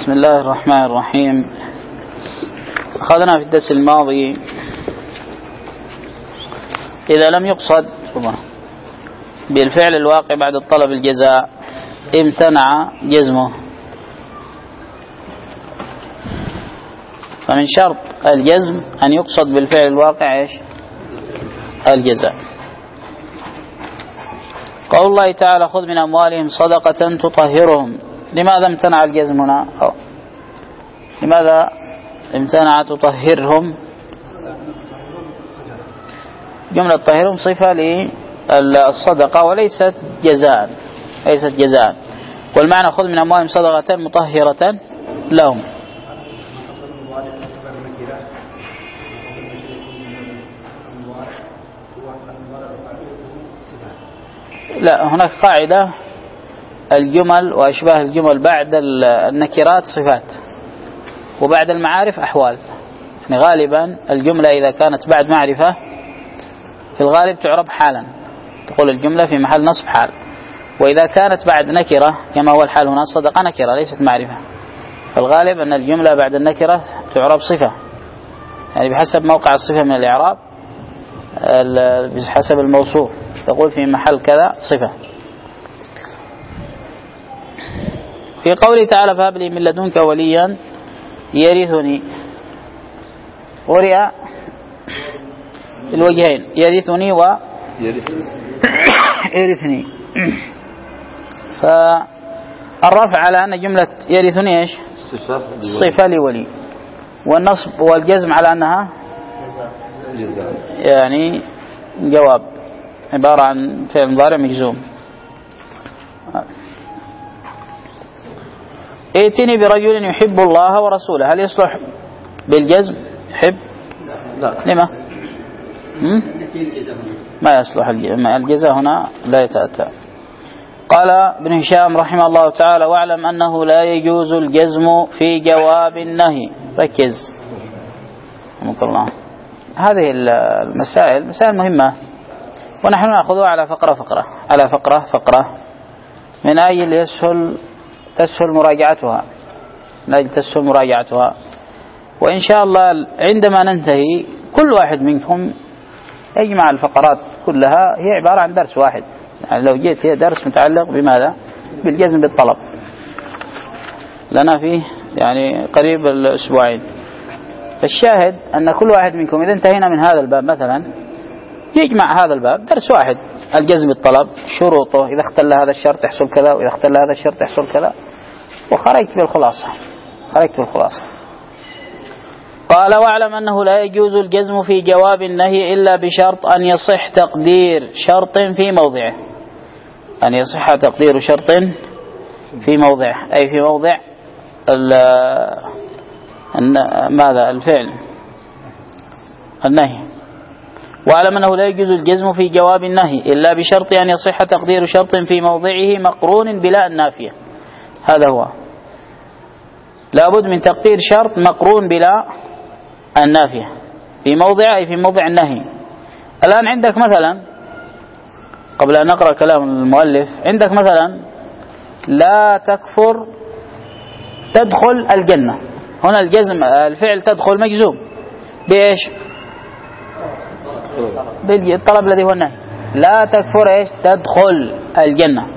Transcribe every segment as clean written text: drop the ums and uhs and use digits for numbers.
بسم الله الرحمن الرحيم. أخذنا في الدرس الماضي إذا لم يقصد بالفعل الواقع بعد الطلب الجزاء امتنع جزمه، فمن شرط الجزم أن يقصد بالفعل الواقع إيش؟ الجزاء. قول الله تعالى خذ من أموالهم صدقة تطهرهم. لماذا امتنع الجزم هنا؟ لماذا امتنع تطهرهم؟ جملة طهرهم صفة للصدقة وليست جزاء، ليست جزاء. والمعنى خذ من أموالهم صدقة مطهرة لهم. لا، هناك قاعدة الجمل وأشباه الجمل بعد النكرات صفات وبعد المعارف أحوال. يعني غالبا الجملة إذا كانت بعد معرفة في الغالب تعرب حالا، تقول الجملة في محل نصب حال. وإذا كانت بعد نكرة كما هو الحال هنا الصدقة نكرة ليست معرفة، فالغالب أن الجملة بعد النكرة تعرب صفة، يعني بحسب موقع الصفة من الإعراب بحسب الموصوف تقول في محل كذا صفة. في قوله تعالى فهب لي من لدنك وليا يرثني، قرئ الوجهين يرثني يرثني. فالرفع على أن جملة يرثني إيش؟ صفة لولي، والنصب والجزم على أنها يعني جواب عبارة عن فعل مضارع مجزوم. ائتني برجل يحب الله ورسوله، هل يصلح بالجزم؟ يحب؟ لا. لما؟ ما يصلح الجزاء هنا لا يتأتى. قال ابن هشام رحمه الله تعالى واعلم أنه لا يجوز الجزم في جواب النهي. ركز رحمك الله، هذه المسائل مسائل مهمة ونحن نأخذها على فقرة من أجل تسهل مراجعتها، وإن شاء الله عندما ننتهي كل واحد منكم يجمع الفقرات كلها، هي عبارة عن درس واحد. يعني لو جيت هي درس متعلق بماذا؟ بالجزم بالطلب، لنا فيه يعني قريب الأسبوعين. فالشاهد أن كل واحد منكم إذا انتهينا من هذا الباب مثلا يجمع هذا الباب درس واحد، الجزم بالطلب، شروطه، إذا اختل هذا الشرط يحصل كذا، وإذا اختل هذا الشرط يحصل كذا، وخرجت بالخلاصة. قال واعلم أنه لا يجوز الجزم في جواب النهي إلا بشرط أن يصح تقدير شرط في موضعه، أن يصح تقدير شرط في موضعه، أي في موضع ماذا؟ الفعل النهي. واعلم أنه لا يجوز الجزم في جواب النهي إلا بشرط أن يصح تقدير شرط في موضعه مقرون بلا النافية. هذا هو، لابد من تقدير شرط مقرون بلا النافية في موضع، أي في موضع النهي. الآن عندك مثلا، قبل أن نقرأ كلام المؤلف، عندك مثلا لا تكفر تدخل الجنة. هنا الجزم الفعل تدخل مجزوم بإيش؟ بالطلب الذي هو النهي. لا تكفر إيش؟ تدخل الجنة.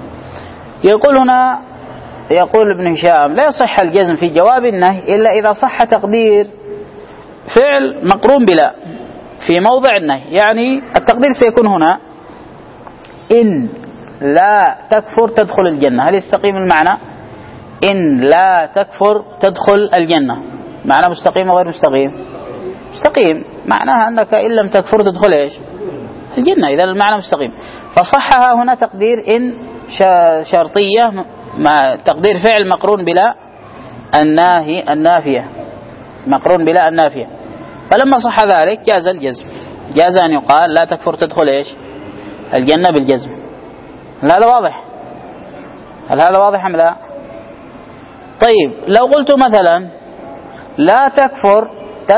يقول ابن هشام لا يصح الجزم في جواب النهي إلا إذا صح تقدير فعل مقرون بلا في موضع النهي. يعني التقدير سيكون هنا إن لا تكفر تدخل الجنة. هل يستقيم المعنى؟ إن لا تكفر تدخل الجنة، معنى مستقيم وغير مستقيم؟ مستقيم، معناها أنك إن لم تكفر تدخل إيش؟ الجنة، إذا المعنى مستقيم. فصحها هنا تقدير إن شرطية مع تقدير فعل مقرون بلا النافية، مقرون بلا النافية. فلما صح ذلك جاز الجزم، جاز أن يقال لا تكفر تدخل إيش؟ الجنة بالجزم. هل هذا واضح؟ هل هذا واضح أم لا؟ طيب لو قلت مثلا لا تكفر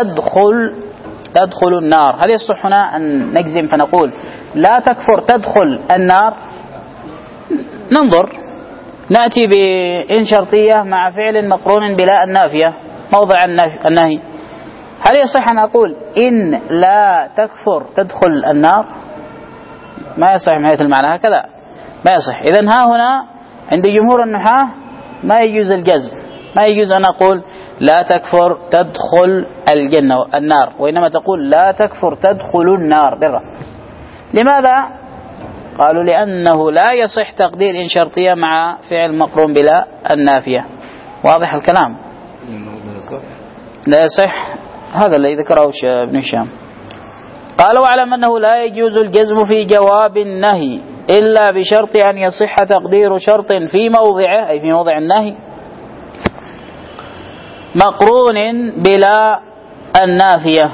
تدخل النار، هل يصح هنا أن نجزم فنقول لا تكفر تدخل النار؟ ننظر نأتي بإن شرطية مع فعل مقرون بلا النافية موضع النهي. هل يصح أن أقول إن لا تكفر تدخل النار؟ ما يصح من حيث المعنى هكذا، ما يصح. إذن ها هنا عند جمهور النحاة ما يجوز الجزم، ما يجوز أن أقول لا تكفر تدخل الجنة النار، وإنما تقول لا تكفر تدخل النار برا. لماذا؟ قالوا لأنه لا يصح تقدير إن شرطية مع فعل مقرون بلا النافية. واضح الكلام؟ لا يصح، هذا الذي ذكره ابن هشام. قال واعلم أنه لا يجوز الجزم في جواب النهي إلا بشرط أن يصح تقدير شرط في موضعه، أي في موضع النهي، مقرون بلا النافية.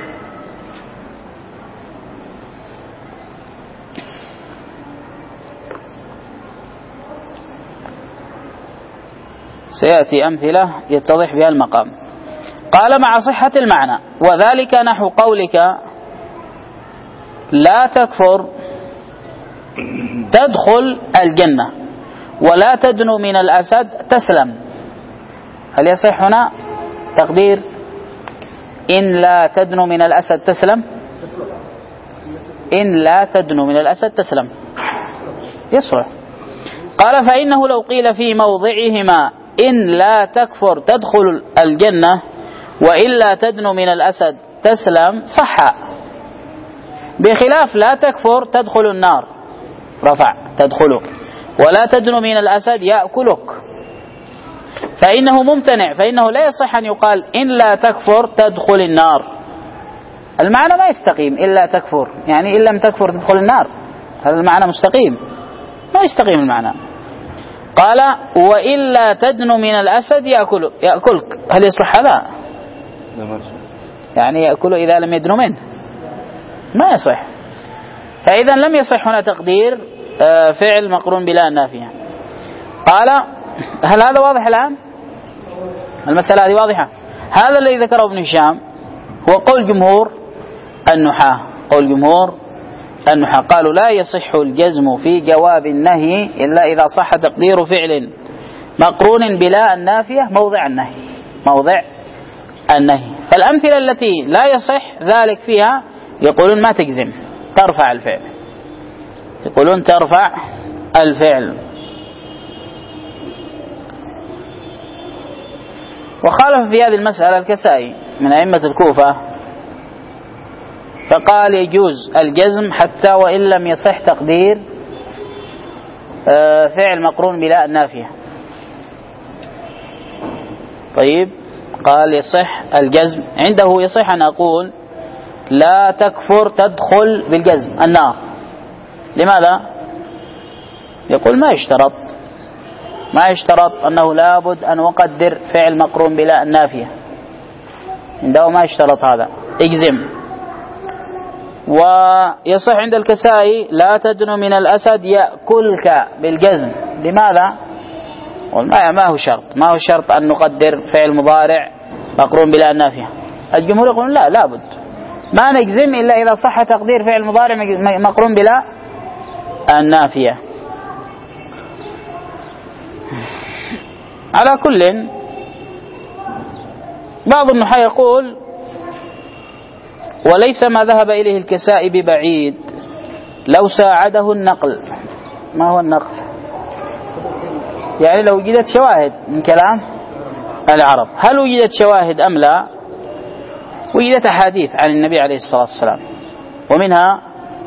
سيأتي أمثلة يتضح بها المقام. قال مع صحة المعنى، وذلك نحو قولك لا تكفر تدخل الجنة ولا تدنو من الأسد تسلم. هل يصح هنا تقدير إن لا تدنو من الأسد تسلم؟ إن لا تدنو من الأسد تسلم يصح. قال فإنه لو قيل في موضعهما إن لا تكفر تدخل الجنة وإلا تدنو من الأسد تسلم صح، بخلاف لا تكفر تدخل النار رفع تدخلك ولا تدنو من الأسد يأكلك، فإنه ممتنع، فإنه لا يصح أن يقال إن لا تكفر تدخل النار. المعنى ما يستقيم، إلا تكفر يعني إن لم تكفر تدخل النار، هذا المعنى مستقيم؟ ما يستقيم المعنى. قال وإلا تدنو من الأسد يأكلك، هل يصلح هذا؟ يعني يأكله إذا لم يدنو منه، ما يصح. فإذا لم يصح هنا تقدير فعل مقرون بلا نافية. قال هل هذا واضح الآن؟ المسألة هذه واضحة. هذا الذي ذكره ابن هشام هو قول جمهور النحاة، قول جمهور النحاة قالوا لا يصح الجزم في جواب النهي إلا إذا صح تقدير فعل مقرون بلا النافية موضع النهي، موضع النهي. فالأمثلة التي لا يصح ذلك فيها يقولون ما تجزم، ترفع الفعل، يقولون ترفع الفعل. وخالف في هذه المسألة الكسائي من أئمة الكوفة، فقال يجوز الجزم حتى وإن لم يصح تقدير فعل مقرون بلا النافية. طيب قال يصح الجزم عنده، يصح أن أقول لا تكفر تدخل بالجزم النار. لماذا؟ يقول ما يشترط أنه لابد أن أقدر فعل مقرون بلا النافية، عنده ما يشترط هذا، اجزم. ويصح عند الكسائي لا تدنو من الأسد يأكلك بالجزم. لماذا؟ ما هو شرط أن نقدر فعل مضارع مقرون بلا النافية. الجمهور يقولون لا، لابد ما نجزم إلا إذا صح تقدير فعل مضارع مقرون بلا النافية. على كل بعض النحاة يقول وليس ما ذهب إليه الكسائي ببعيد لو ساعده النقل. ما هو النقل؟ يعني لو وجدت شواهد من كلام العرب. هل وجدت شواهد أم لا؟ وجدت أحاديث عن النبي عليه الصلاة والسلام، ومنها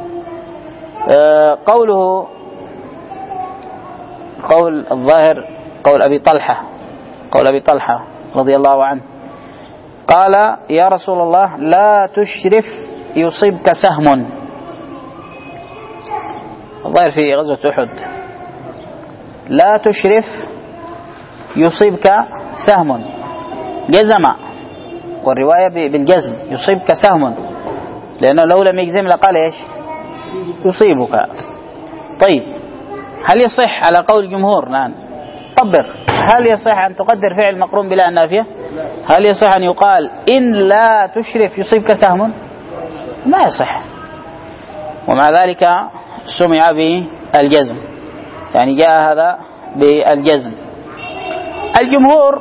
قول الظاهر قول أبي طلحة رضي الله عنه، قال يا رسول الله لا تشرف يصيبك سهم. الظاهر في غزوة أحد، لا تشرف يصيبك سهم، جزم، والرواية بالجزم يصيبك سهم، لأنه لو لم يجزم لقال إيش؟ يصيبك. طيب هل يصح على قول الجمهور الآن طبر، هل يصح أن تقدر فعل مقرون بلا النافية؟ هل يصح أن يقال إن لا تشرف يصيبك سهم؟ ما يصح. ومع ذلك سمع بالجزم، يعني جاء هذا بالجزم. الجمهور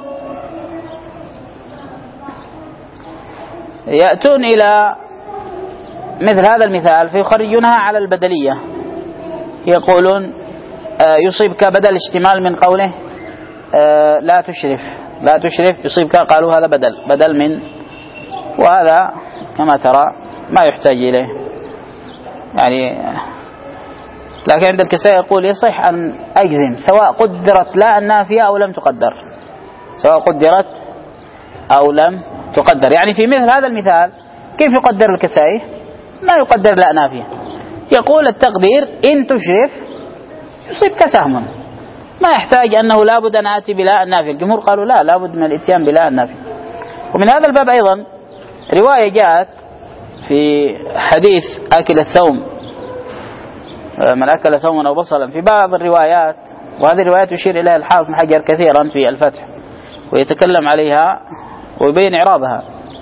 يأتون إلى مثل هذا المثال فيخرجونها على البدلية، يقولون يصيبك بدل اشتمال من قوله لا تشرف يصيبك، قالوا هذا بدل من، وهذا كما ترى ما يحتاج إليه يعني. لكن عند الكسائي يقول يصح أن أجزم سواء قدرت لا النافية أو لم تقدر، سواء قدرت أو لم تقدر. يعني في مثل هذا المثال كيف يقدر الكسائي؟ ما يقدر لا نافية، يقول التقدير إن تشرف يصيبك سهم، ما يحتاج أنه لابد أن آتي بلا النافية. الجمهور قالوا لا، لابد من الاتيان بلا النافية. ومن هذا الباب أيضا رواية جاءت في حديث أكل الثوم، من أكل ثوما أو بصلا، في بعض الروايات، وهذه الروايات يشير إليها الحافظ بن حجر كثيرا في الفتح ويتكلم عليها ويبين إعرابها.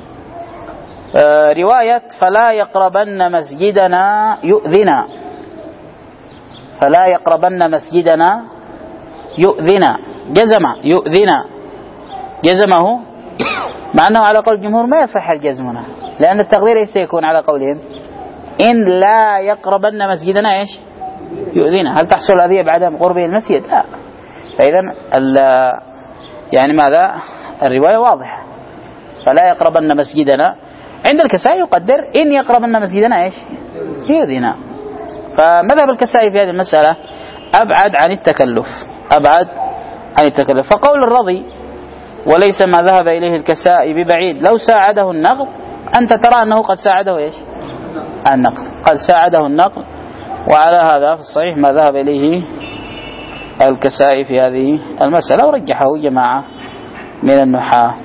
رواية فلا يقربن مسجدنا يؤذنا، فلا يقربن مسجدنا يؤذنا، يؤذنا جزمه، مع أنه على قول الجمهور ما يصح الجزم هنا، لأن التقدير ليس يكون على قولهم إن لا يقربن مسجدنا إيش يؤذنا. هل تحصل الأذية بعدم قربه المسجد؟ لا. فإذا يعني ماذا؟ الرواية واضحة، فلا يقربن مسجدنا. عند الكسائي يقدر إن يقربن مسجدنا إيش يؤذنا. فمذهب الكسائي في هذه المسألة أبعد عن التكلف، أبعد عن التكلف. فقول الرضي وليس ما ذهب إليه الكسائي ببعيد لو ساعده النقل، أنت ترى أنه قد ساعده إيش النقل، قد ساعده النقل. وعلى هذا في الصحيح ما ذهب إليه الكسائي في هذه المسألة، ورجحه جماعة من النحاة.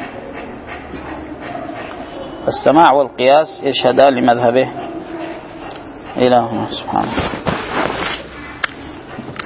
السماع والقياس يشهدان لمذهبه. إلهنا سبحانه.